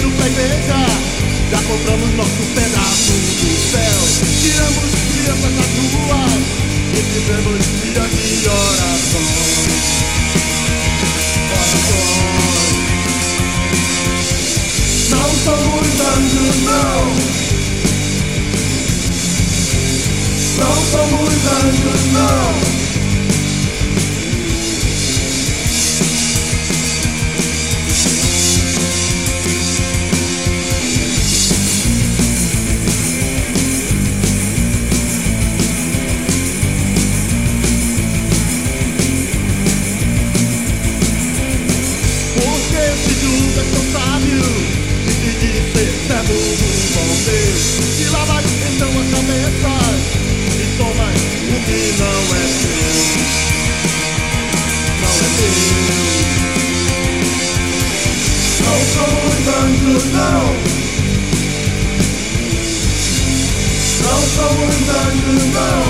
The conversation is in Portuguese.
indo pra igreja, já compramos nosso pedaço do céu. Tiramos crianças das ruas e fizemos dia de oração. Não somos anjos, não. Não somos anjos, não. Porque se julga que sou sábio e se diz ser servo do bom Deus, e lavas então as cabeças e tomas o que não é teu. Não é teu. Não somos anjos, não. Não somos anjos, não.